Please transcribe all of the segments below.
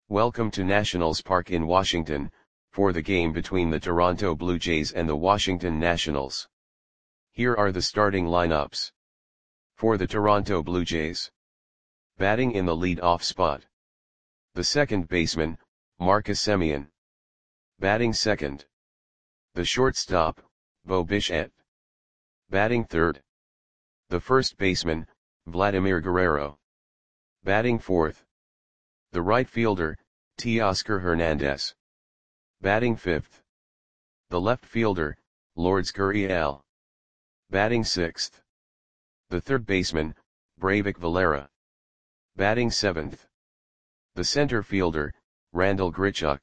Welcome to Nationals Park in Washington, for the game between the Toronto Blue Jays and the Washington Nationals. Here are the starting lineups. For the Toronto Blue Jays. Batting in the lead-off spot. The second baseman, Marcus Semien. Batting second. The shortstop, Bo Bichette. Batting third. The first baseman, Vladimir Guerrero. Batting fourth. The right fielder, Teoscar Hernandez. Batting fifth. The left fielder, Lourdes Gurriel. Batting sixth. The third baseman, Breyvic Valera. Batting seventh. The center fielder, Randal Grichuk.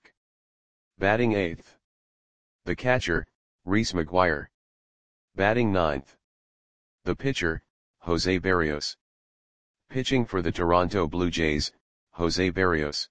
Batting eighth. The catcher, Reese McGuire. Batting ninth. The pitcher, Jose Berrios. Pitching for the Toronto Blue Jays, Jose Berrios.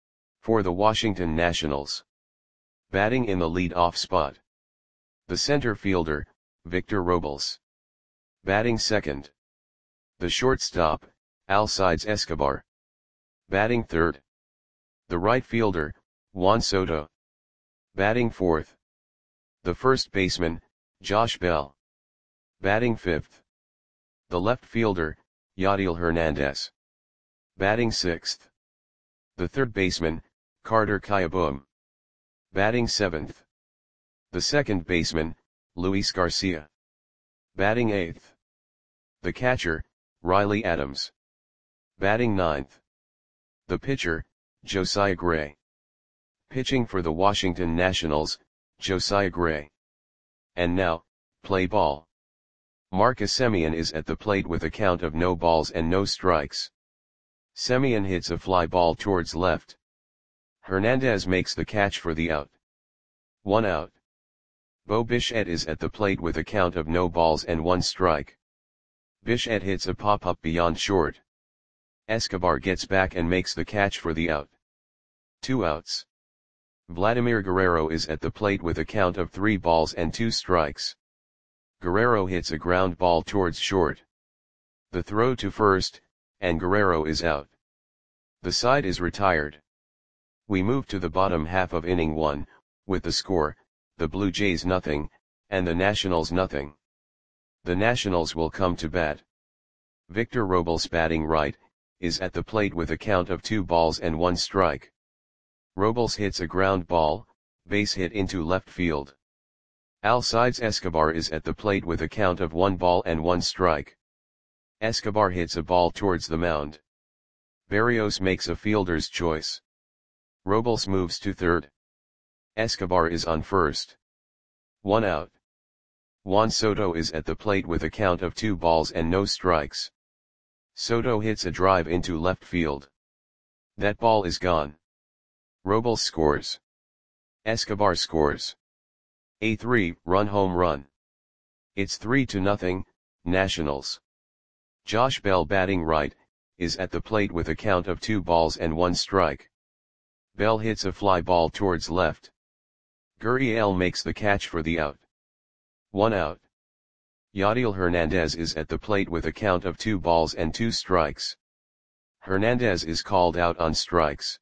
For the Washington Nationals. Batting in the lead-off spot. The center fielder, Victor Robles. Batting second. The shortstop, Alcides Escobar. Batting third. The right fielder, Juan Soto. Batting fourth. The first baseman, Josh Bell. Batting fifth. The left fielder, Yadiel Hernandez. Batting sixth. The third baseman, Carter Kieboom. Batting seventh. The second baseman, Luis Garcia. Batting eighth. The catcher, Riley Adams. Batting ninth. The pitcher, Josiah Gray. Pitching for the Washington Nationals, Josiah Gray. And now, play ball. Marcus Semien is at the plate with a count of no balls and no strikes. Semien hits a fly ball towards left. Hernandez makes the catch for the out. 1 out. Bo Bichette is at the plate with a count of no balls and 1 strike. Bichette hits a pop-up beyond short. Escobar gets back and makes the catch for the out. 2 outs. Vladimir Guerrero is at the plate with a count of 3 balls and 2 strikes. Guerrero hits a ground ball towards short. The throw to first, and Guerrero is out. The side is retired. We move to the bottom half of inning 1, with the score, the Blue Jays nothing, and the Nationals nothing. The Nationals will come to bat. Victor Robles batting right, is at the plate with a count of 2 balls and 1 strike. Robles hits a ground ball, base hit into left field. Alcides Escobar is at the plate with a count of 1 ball and 1 strike. Escobar hits a ball towards the mound. Berrios makes a fielder's choice. Robles moves to third. Escobar is on first. 1 out. Juan Soto is at the plate with a count of 2 balls and no strikes. Soto hits a drive into left field. That ball is gone. Robles scores. Escobar scores. A 3-run home run. It's 3-0, Nationals. Josh Bell batting right, is at the plate with a count of 2 balls and 1 strike. Bell hits a fly ball towards left. Gurriel makes the catch for the out. 1 out. Yadiel Hernandez is at the plate with a count of 2 balls and 2 strikes. Hernandez is called out on strikes.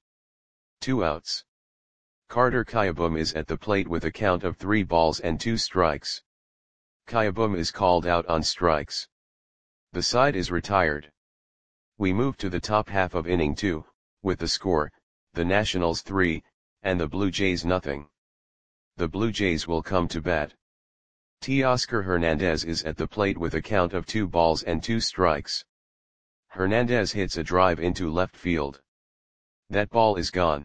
2 outs. Carter Kieboom is at the plate with a count of 3 balls and 2 strikes. Kieboom is called out on strikes. The side is retired. We move to the top half of inning 2, with the score, the Nationals 3, and the Blue Jays nothing. The Blue Jays will come to bat. Teoscar Hernandez is at the plate with a count of 2 balls and 2 strikes. Hernandez hits a drive into left field. That ball is gone.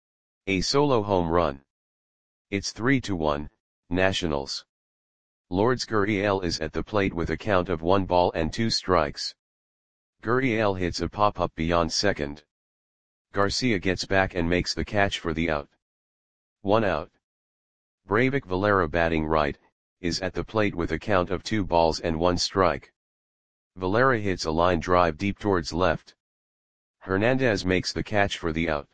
A solo home run. It's 3-1, Nationals. Lourdes Gurriel is at the plate with a count of 1 ball and 2 strikes. Gurriel hits a pop-up beyond second. Garcia gets back and makes the catch for the out. 1 out. Breyvic Valera batting right, is at the plate with a count of 2 balls and 1 strike. Valera hits a line drive deep towards left. Hernandez makes the catch for the out.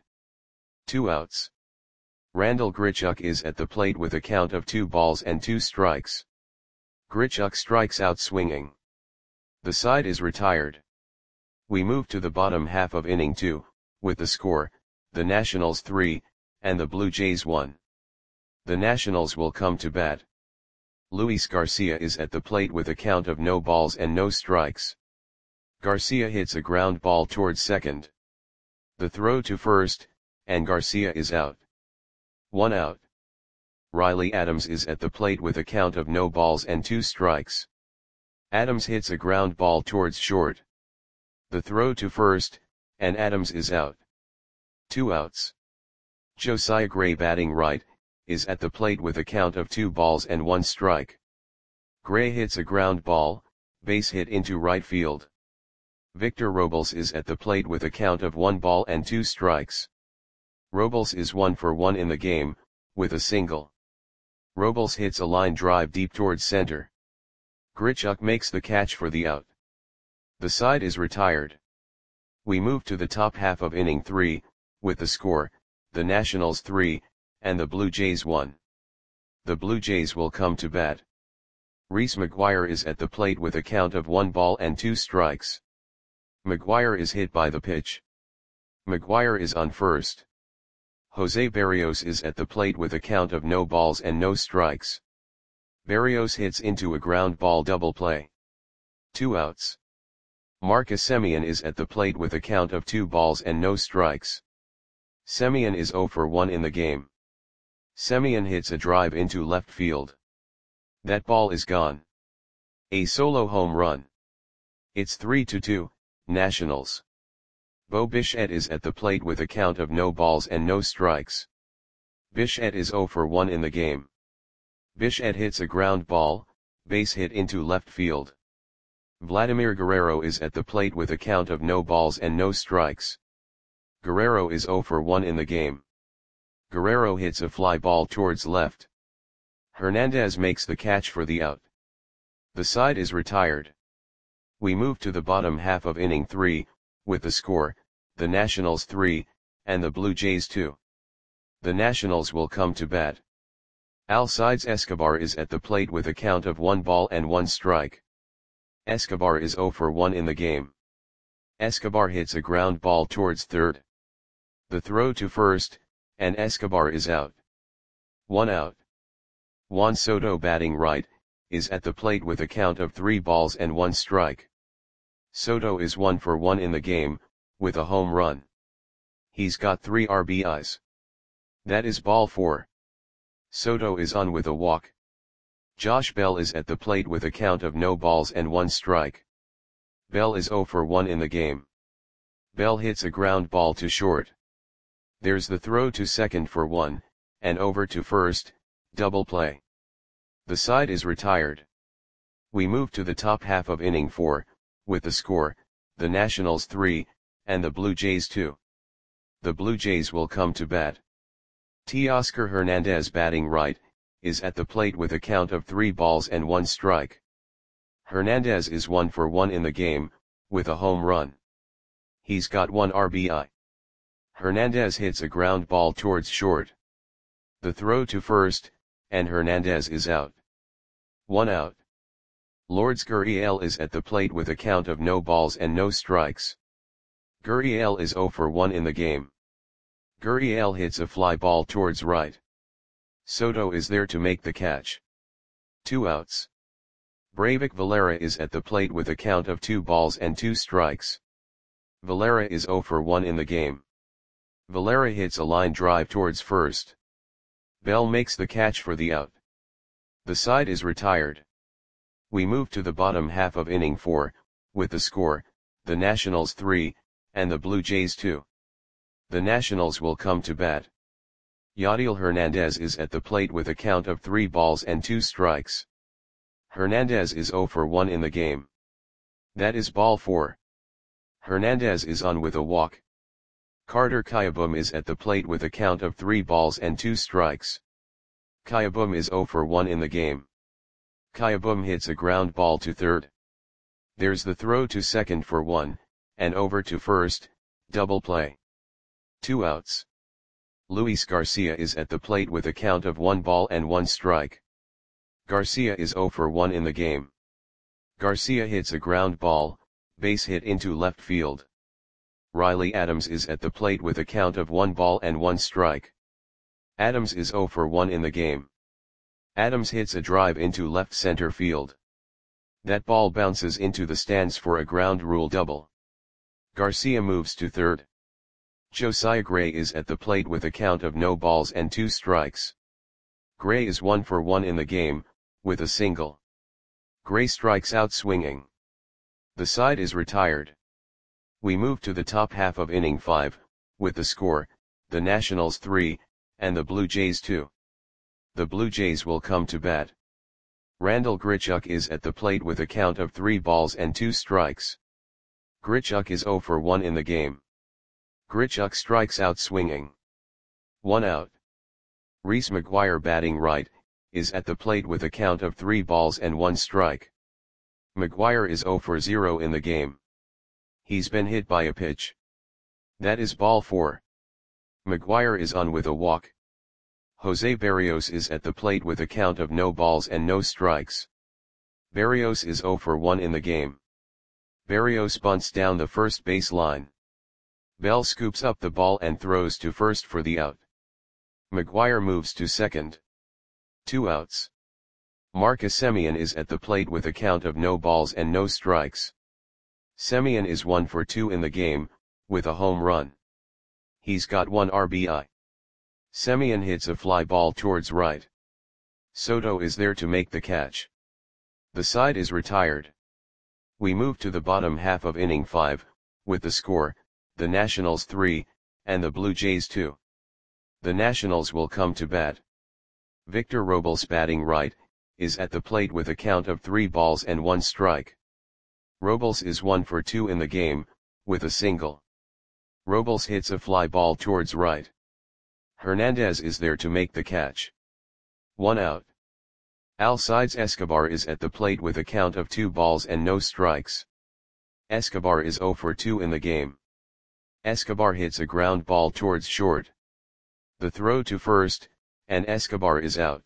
2 outs. Randal Grichuk is at the plate with a count of 2 balls and 2 strikes. Grichuk strikes out swinging. The side is retired. We move to the bottom half of inning 2, with the score, the Nationals 3, and the Blue Jays 1. The Nationals will come to bat. Luis Garcia is at the plate with a count of no balls and no strikes. Garcia hits a ground ball towards second. The throw to first, and Garcia is out. 1 out. Riley Adams is at the plate with a count of no balls and 2 strikes. Adams hits a ground ball towards short. The throw to first, and Adams is out. 2 outs. Josiah Gray, batting right, is at the plate with a count of 2 balls and 1 strike. Gray hits a ground ball, base hit into right field. Victor Robles is at the plate with a count of 1 ball and 2 strikes. Robles is 1 for 1 in the game, with a single. Robles hits a line drive deep towards center. Grichuk makes the catch for the out. The side is retired. We move to the top half of inning 3, with the score, the Nationals 3, and the Blue Jays 1. The Blue Jays will come to bat. Reese McGuire is at the plate with a count of 1 ball and 2 strikes. McGuire is hit by the pitch. McGuire is on first. Jose Berrios is at the plate with a count of no balls and no strikes. Berrios hits into a ground ball double play. 2 outs. Marcus Semien is at the plate with a count of 2 balls and no strikes. Semien is 0 for 1 in the game. Semien hits a drive into left field. That ball is gone. A solo home run. It's 3-2, Nationals. Bo Bichette is at the plate with a count of no balls and no strikes. Bichette is 0 for 1 in the game. Bichette hits a ground ball, base hit into left field. Vladimir Guerrero is at the plate with a count of no balls and no strikes. Guerrero is 0 for 1 in the game. Guerrero hits a fly ball towards left. Hernandez makes the catch for the out. The side is retired. We move to the bottom half of inning 3, with the score, the Nationals 3, and the Blue Jays 2. The Nationals will come to bat. Alcides Escobar is at the plate with a count of 1 ball and 1 strike. Escobar is 0 for 1 in the game. Escobar hits a ground ball towards third. The throw to first, and Escobar is out. 1 out. Juan Soto, batting right, is at the plate with a count of 3 balls and 1 strike. Soto is 1 for 1 in the game, with a home run. He's got 3 RBIs. That is ball 4. Soto is on with a walk. Josh Bell is at the plate with a count of no balls and 1 strike. Bell is 0 for 1 in the game. Bell hits a ground ball to short. There's the throw to second for 1, and over to first, double play. The side is retired. We move to the top half of inning 4, with the score, the Nationals 3, and the Blue Jays 2. The Blue Jays will come to bat. Teoscar Hernandez, batting right, is at the plate with a count of 3 balls and 1 strike. Hernandez is 1 for 1 in the game, with a home run. He's got 1 RBI. Hernandez hits a ground ball towards short. The throw to first, and Hernandez is out. 1 out. Lourdes Gurriel is at the plate with a count of no balls and no strikes. Gurriel is 0 for 1 in the game. Gurriel hits a fly ball towards right. Soto is there to make the catch. 2 outs. Breivik Valera is at the plate with a count of 2 balls and 2 strikes. Valera is 0 for 1 in the game. Valera hits a line drive towards first. Bell makes the catch for the out. The side is retired. We move to the bottom half of inning 4, with the score, the Nationals 3, and the Blue Jays 2. The Nationals will come to bat. Yadiel Hernandez is at the plate with a count of 3 balls and 2 strikes. Hernandez is 0 for 1 in the game. That is ball 4. Hernandez is on with a walk. Carter Kieboom is at the plate with a count of 3 balls and 2 strikes. Kieboom is 0 for 1 in the game. Kieboom hits a ground ball to third. There's the throw to second for 1, and over to first, double play. 2 outs. Luis Garcia is at the plate with a count of 1 ball and 1 strike. Garcia is 0 for 1 in the game. Garcia hits a ground ball, base hit into left field. Riley Adams is at the plate with a count of 1 ball and 1 strike. Adams is 0 for 1 in the game. Adams hits a drive into left center field. That ball bounces into the stands for a ground rule double. Garcia moves to third. Josiah Gray is at the plate with a count of no balls and 2 strikes. Gray is 1 for 1 in the game, with a single. Gray strikes out swinging. The side is retired. We move to the top half of inning 5, with the score, the Nationals 3, and the Blue Jays 2. The Blue Jays will come to bat. Randal Grichuk is at the plate with a count of 3 balls and 2 strikes. Grichuk is 0 for 1 in the game. Grichuk strikes out swinging. 1 out. Reese McGuire, batting right, is at the plate with a count of 3 balls and 1 strike. McGuire is 0 for 0 in the game. He's been hit by a pitch. That is ball 4. McGuire is on with a walk. Jose Berrios is at the plate with a count of no balls and no strikes. Berrios is 0 for 1 in the game. Berrios bunts down the first base line. Bell scoops up the ball and throws to first for the out. McGuire moves to second. 2 outs. Marcus Semien is at the plate with a count of no balls and no strikes. Semien is 1 for 2 in the game, with a home run. He's got 1 RBI. Semien hits a fly ball towards right. Soto is there to make the catch. The side is retired. We move to the bottom half of inning 5, with the score, the Nationals 3, and the Blue Jays 2. The Nationals will come to bat. Victor Robles, batting right, is at the plate with a count of 3 balls and 1 strike. Robles is 1 for 2 in the game, with a single. Robles hits a fly ball towards right. Hernandez is there to make the catch. 1 out. Alcides Escobar is at the plate with a count of 2 balls and no strikes. Escobar is 0 for 2 in the game. Escobar hits a ground ball towards short. The throw to first, and Escobar is out.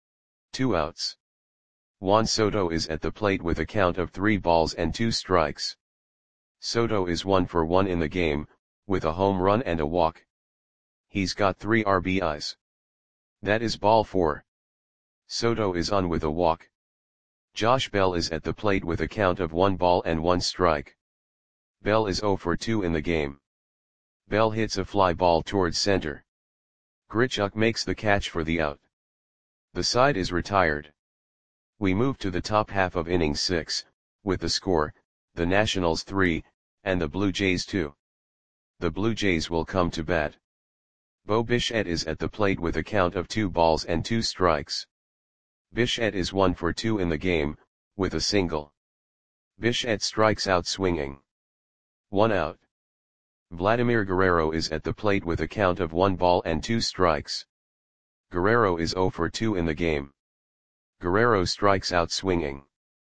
2 outs. Juan Soto is at the plate with a count of 3 balls and 2 strikes. Soto is 1 for 1 in the game, with a home run and a walk. He's got 3 RBIs. That is ball 4. Soto is on with a walk. Josh Bell is at the plate with a count of 1 ball and 1 strike. Bell is 0 for 2 in the game. Bell hits a fly ball towards center. Grichuk makes the catch for the out. The side is retired. We move to the top half of inning 6, with the score, the Nationals 3, and the Blue Jays 2. The Blue Jays will come to bat. Bo Bichette is at the plate with a count of 2 balls and 2 strikes. Bichette is 1 for 2 in the game, with a single. Bichette strikes out swinging. 1 out. Vladimir Guerrero is at the plate with a count of 1 ball and 2 strikes. Guerrero is 0 for 2 in the game. Guerrero strikes out swinging.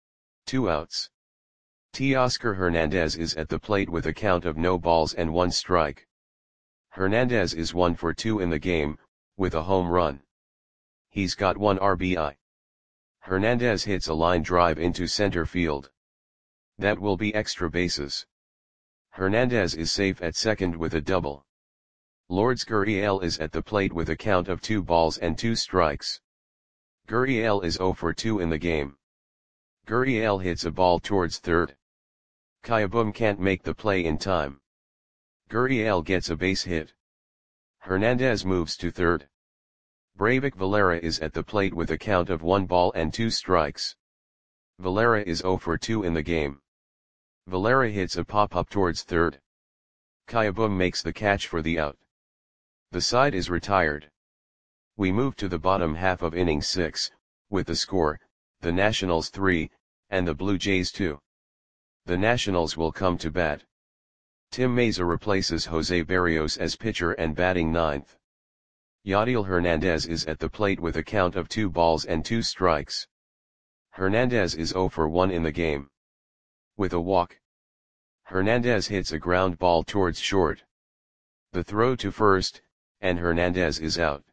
2 outs. Teoscar Hernandez is at the plate with a count of no balls and 1 strike. Hernandez is 1 for 2 in the game, with a home run. He's got 1 RBI. Hernandez hits a line drive into center field. That will be extra bases. Hernandez is safe at second with a double. Lourdes Gurriel is at the plate with a count of 2 balls and 2 strikes. Gurriel is 0 for 2 in the game. Gurriel hits a ball towards third. Kayabum can't make the play in time. Gurriel gets a base hit. Hernandez moves to third. Breyvic Valera is at the plate with a count of 1 ball and 2 strikes. Valera is 0 for 2 in the game. Valera hits a pop-up towards third. Kayabum makes the catch for the out. The side is retired. We move to the bottom half of inning 6, with the score, the Nationals 3, and the Blue Jays 2. The Nationals will come to bat. Tim Mayza replaces Jose Berrios as pitcher and batting ninth. Yadiel Hernandez is at the plate with a count of 2 balls and 2 strikes. Hernandez is 0 for 1 in the game. With a walk. Hernandez hits a ground ball towards short. The throw to first, and Hernandez is out.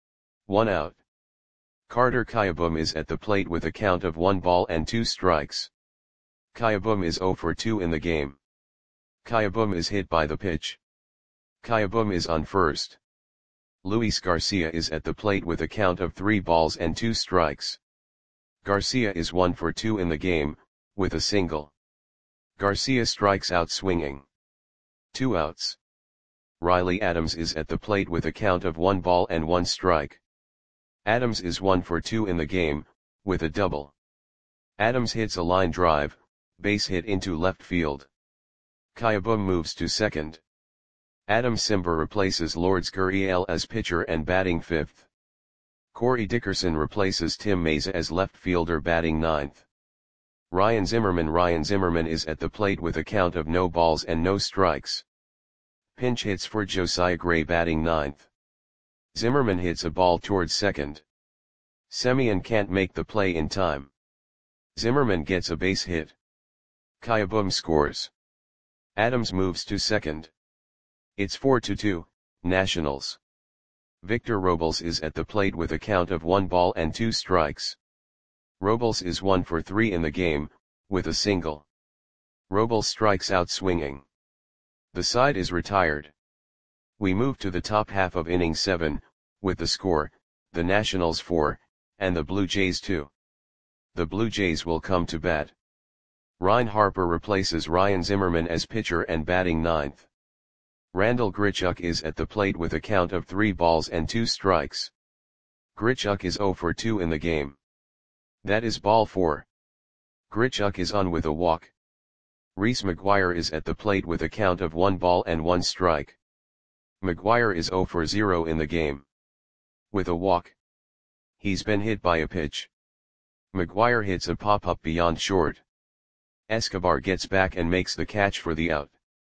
1 out. Carter Kayabum is at the plate with a count of 1 ball and 2 strikes. Kayabum is 0 for 2 in the game. Kayabum is hit by the pitch. Kayabum is on first. Luis Garcia is at the plate with a count of 3 balls and 2 strikes. Garcia is 1 for 2 in the game, with a single. Garcia strikes out swinging. 2 outs. Riley Adams is at the plate with a count of 1 ball and 1 strike. Adams is 1 for 2 in the game, with a double. Adams hits a line drive, base hit into left field. Kayabum moves to second. Adam Simber replaces Lourdes Gurriel as pitcher and batting 5th. Corey Dickerson replaces Tim Meza as left fielder batting 9th. Ryan Zimmerman is at the plate with a count of no balls and no strikes. Pinch hits for Josiah Gray batting 9th. Zimmerman hits a ball towards second. Semien can't make the play in time. Zimmerman gets a base hit. Kayabum scores. Adams moves to second. It's 4-2, Nationals. Victor Robles is at the plate with a count of 1 ball and 2 strikes. Robles is 1 for 3 in the game, with a single. Robles strikes out swinging. The side is retired. We move to the top half of inning 7, with the score, the Nationals 4, and the Blue Jays 2. The Blue Jays will come to bat. Ryan Harper replaces Ryan Zimmerman as pitcher and batting 9th. Randall Grichuk is at the plate with a count of 3 balls and 2 strikes. Grichuk is 0 for 2 in the game. That is ball 4. Grichuk is on with a walk. Reese McGuire is at the plate with a count of 1 ball and 1 strike. McGuire is 0 for 0 in the game. With a walk. He's been hit by a pitch. McGuire hits a pop-up beyond short. Escobar gets back and makes the catch for the out.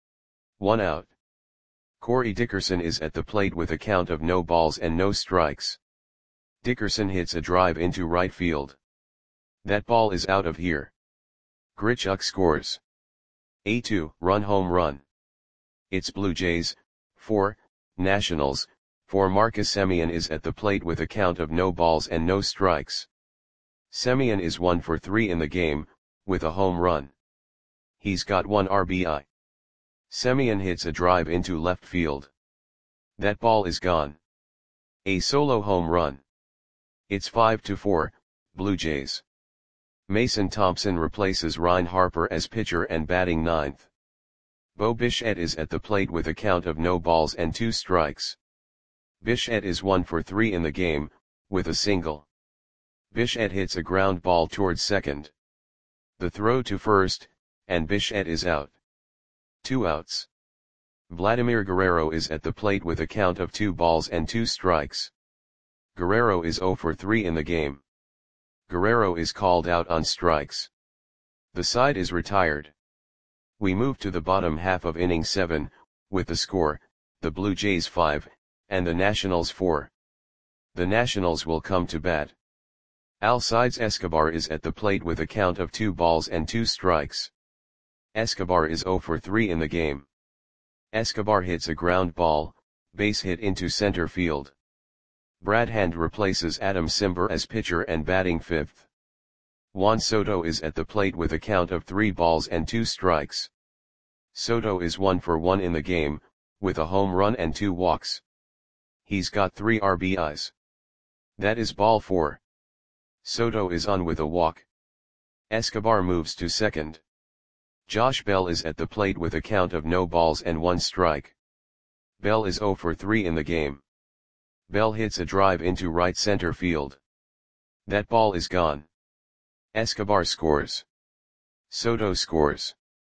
1 out. Corey Dickerson is at the plate with a count of no balls and no strikes. Dickerson hits a drive into right field. That ball is out of here. Grichuk scores. A 2-run home run. It's Blue Jays, 4, Nationals, 4. Marcus Semien is at the plate with a count of no balls and no strikes. Semien is 1 for 3 in the game, with a home run. He's got 1 RBI. Semien hits a drive into left field. That ball is gone. A solo home run. It's 5-4, Blue Jays. Mason Thompson replaces Ryan Harper as pitcher and batting 9th. Bo Bichette is at the plate with a count of no balls and 2 strikes. Bichette is 1 for 3 in the game, with a single. Bichette hits a ground ball towards second. The throw to first, and Bichette is out. 2 outs. Vladimir Guerrero is at the plate with a count of 2 balls and 2 strikes. Guerrero is 0 for 3 in the game. Guerrero is called out on strikes. The side is retired. We move to the bottom half of inning 7, with the score, the Blue Jays 5, and the Nationals 4. The Nationals will come to bat. Alcides Escobar is at the plate with a count of 2 balls and 2 strikes. Escobar is 0 for 3 in the game. Escobar hits a ground ball, base hit into center field. Brad Hand replaces Adam Simber as pitcher and batting 5th. Juan Soto is at the plate with a count of 3 balls and 2 strikes. Soto is 1 for 1 in the game, with a home run and 2 walks. He's got 3 RBIs. That is ball 4. Soto is on with a walk. Escobar moves to second. Josh Bell is at the plate with a count of no balls and 1 strike. Bell is 0 for 3 in the game. Bell hits a drive into right center field. That ball is gone. Escobar scores. Soto scores.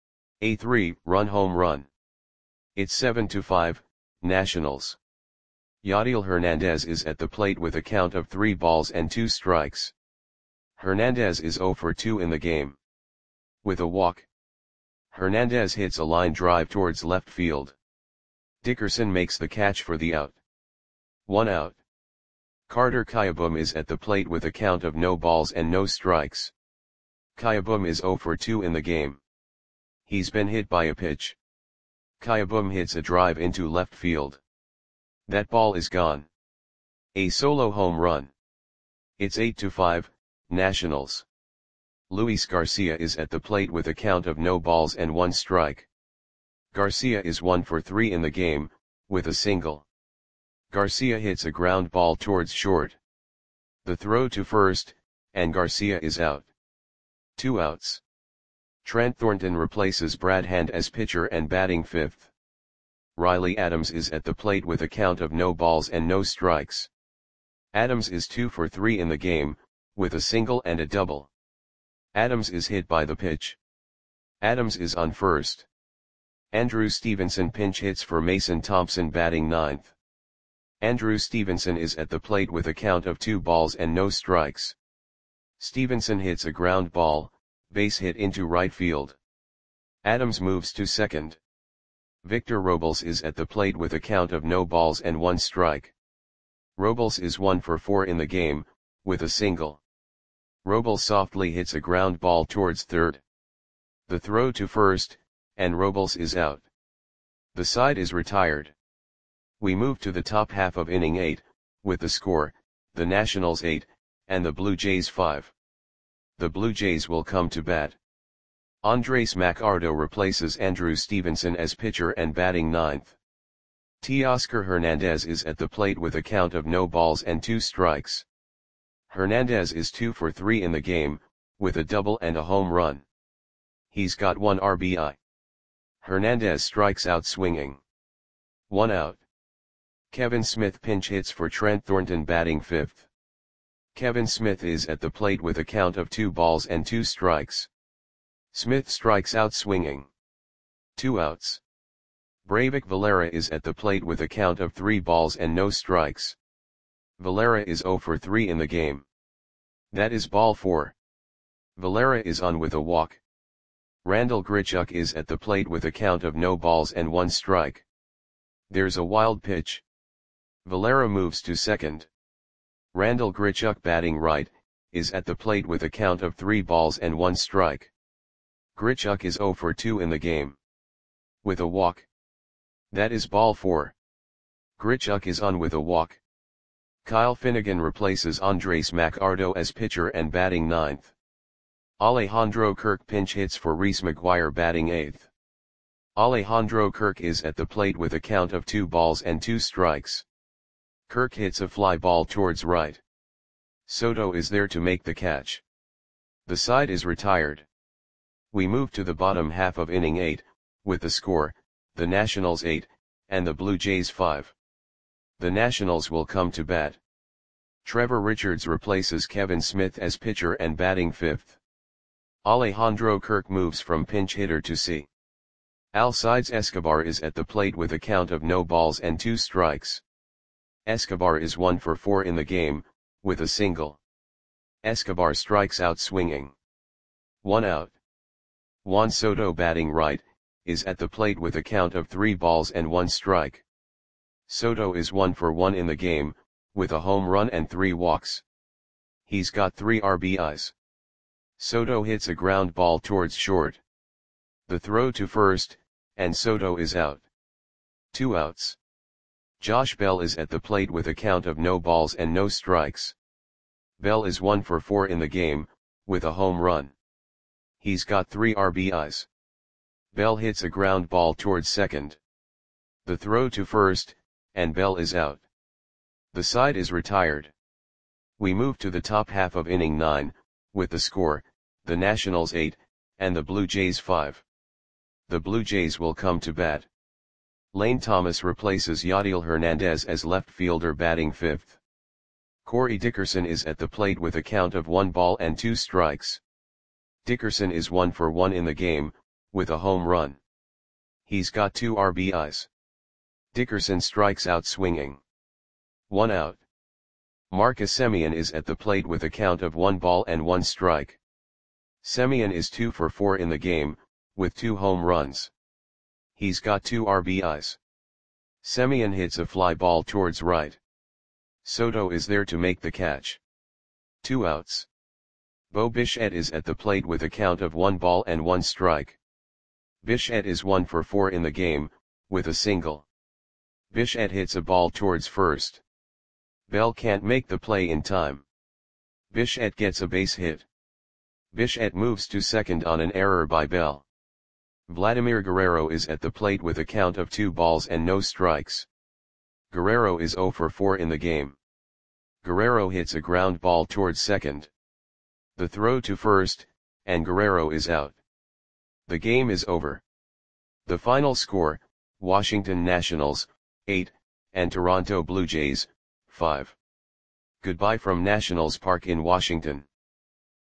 A 3-run home run. It's 7-5, Nationals. Yadiel Hernandez is at the plate with a count of 3 balls and 2 strikes. Hernandez is 0 for 2 in the game. With a walk. Hernandez hits a line drive towards left field. Dickerson makes the catch for the out. 1 out. Carter Kayabum is at the plate with a count of no balls and no strikes. Kayabum is 0 for 2 in the game. He's been hit by a pitch. Kayabum hits a drive into left field. That ball is gone. A solo home run. It's 8-5, Nationals. Luis Garcia is at the plate with a count of no balls and 1 strike. Garcia is 1 for 3 in the game, with a single. Garcia hits a ground ball towards short. The throw to first, and Garcia is out. 2 outs. Trent Thornton replaces Brad Hand as pitcher and batting fifth. Riley Adams is at the plate with a count of no balls and no strikes. Adams is 2 for 3 in the game, with a single and a double. Adams is hit by the pitch. Adams is on first. Andrew Stevenson pinch hits for Mason Thompson batting ninth. Andrew Stevenson is at the plate with a count of 2 balls and no strikes. Stevenson hits a ground ball, base hit into right field. Adams moves to second. Victor Robles is at the plate with a count of no balls and 1 strike. Robles is 1 for 4 in the game, with a single. Robles softly hits a ground ball towards third. The throw to first, and Robles is out. The side is retired. We move to the top half of inning 8, with the score, the Nationals 8, and the Blue Jays 5. The Blue Jays will come to bat. Andres Macardo replaces Andrew Stevenson as pitcher and batting ninth. Teoscar Hernandez is at the plate with a count of no balls and 2 strikes. Hernandez is 2 for 3 in the game, with a double and a home run. He's got 1 RBI. Hernandez strikes out swinging. 1 out. Kevin Smith pinch hits for Trent Thornton batting fifth. Kevin Smith is at the plate with a count of 2 balls and 2 strikes. Smith strikes out swinging. 2 outs. Breivik Valera is at the plate with a count of 3 balls and no strikes. Valera is 0 for 3 in the game. That is ball 4. Valera is on with a walk. Randall Grichuk is at the plate with a count of no balls and 1 strike. There's a wild pitch. Valera moves to second. Randall Grichuk batting right, is at the plate with a count of 3 balls and 1 strike. Grichuk is 0 for 2 in the game. With a walk. That is ball 4. Grichuk is on with a walk. Kyle Finnegan replaces Andres Macardo as pitcher and batting ninth. Alejandro Kirk pinch hits for Reese McGuire batting eighth. Alejandro Kirk is at the plate with a count of 2 balls and 2 strikes. Kirk hits a fly ball towards right. Soto is there to make the catch. The side is retired. We move to the bottom half of inning 8, with the score, the Nationals 8, and the Blue Jays 5. The Nationals will come to bat. Trevor Richards replaces Kevin Smith as pitcher and batting fifth. Alejandro Kirk moves from pinch hitter to C. Alcides Escobar is at the plate with a count of no balls and 2 strikes. Escobar is 1 for 4 in the game, with a single. Escobar strikes out swinging. 1 out. Juan Soto batting right, is at the plate with a count of 3 balls and 1 strike. Soto is 1 for 1 in the game, with a home run and 3 walks. He's got 3 RBIs. Soto hits a ground ball towards short. The throw to first, and Soto is out. 2 outs. Josh Bell is at the plate with a count of no balls and no strikes. Bell is 1 for 4 in the game, with a home run. He's got 3 RBIs. Bell hits a ground ball towards second. The throw to first, and Bell is out. The side is retired. We move to the top half of inning 9, with the score, the Nationals 8, and the Blue Jays 5. The Blue Jays will come to bat. Lane Thomas replaces Yadiel Hernandez as left fielder batting fifth. Corey Dickerson is at the plate with a count of 1 ball and 2 strikes. Dickerson is 1 for 1 in the game, with a home run. He's got 2 RBIs. Dickerson strikes out swinging. 1 out. Marcus Semien is at the plate with a count of 1 ball and 1 strike. Semien is 2 for 4 in the game, with 2 home runs. He's got 2 RBIs. Semien hits a fly ball towards right. Soto is there to make the catch. 2 outs. Bo Bichette is at the plate with a count of 1 ball and 1 strike. Bichette is 1 for 4 in the game, with a single. Bichette hits a ball towards first. Bell can't make the play in time. Bichette gets a base hit. Bichette moves to second on an error by Bell. Vladimir Guerrero is at the plate with a count of 2 balls and no strikes. Guerrero is 0 for 4 in the game. Guerrero hits a ground ball towards second. The throw to first, and Guerrero is out. The game is over. The final score, Washington Nationals, 8, and Toronto Blue Jays, 5. Goodbye from Nationals Park in Washington.